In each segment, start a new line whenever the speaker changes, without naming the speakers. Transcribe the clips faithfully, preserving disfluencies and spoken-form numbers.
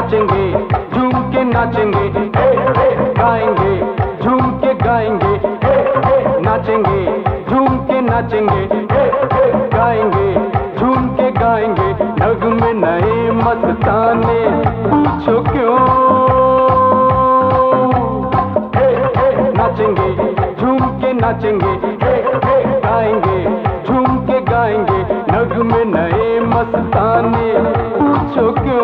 नाचेंगे झूम के नाचेंगे, गाएंगे झूम के गाएंगे, नाचेंगे झूम के नाचेंगे, गाएंगे झूम के गाएंगे, नगमे नए मस्ताने पूछो क्यों। नाचेंगे झूम के नाचेंगे, गाएंगे झूम के गाएंगे, नगमे नए मस्ताने पूछो क्यों।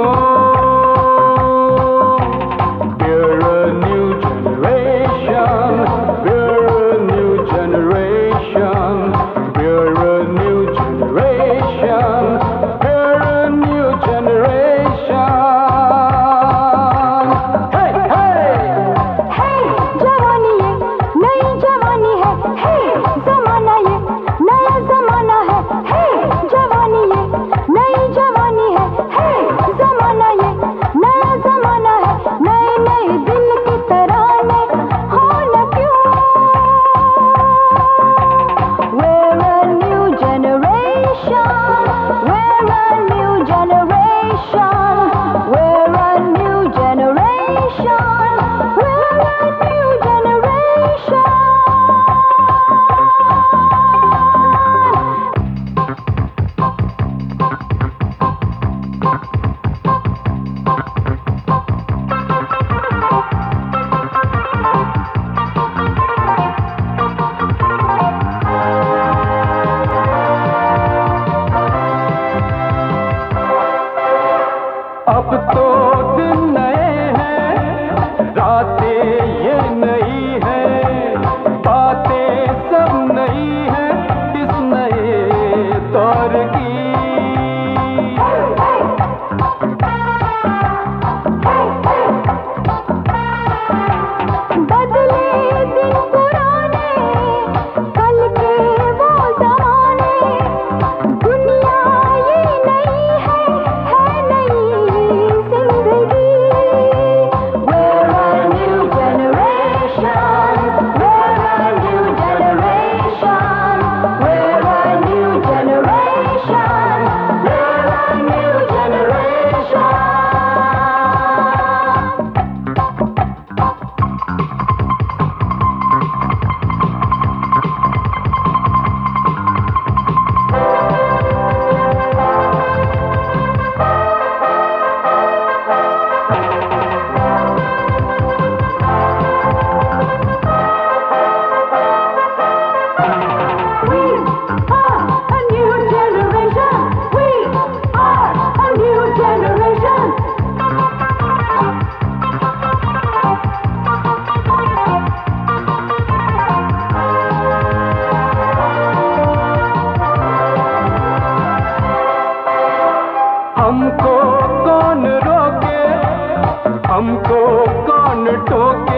We're a new generation, we're a new generation, we're a new generation, we're a new generation. Hey, hey!
Hey, जवानी ये नई जवानी है, hey, ज़माना ये नया ज़माना है, hey, जवानी ये नई जवानी है, hey, ज़माना ये नया ज़माना है, नए नए दिल की तराने हो न क्यों। We're a new generation, we're a new generation, we're a new generation, we're a new generation.
अब तो दिन नए हैं, रातें ये नई हैं, बातें सब नई हैं इस नए दौर की।
बदले दिन पुराने, कल के वो ज़माने, दुनिया ये नई है, है नई जिंदगी। We're a new generation, we're a new generation, we're a new generation, we're a new generation. We are a new generation. We are a new generation.
हमको कौन रोके, हमको कौन टोके,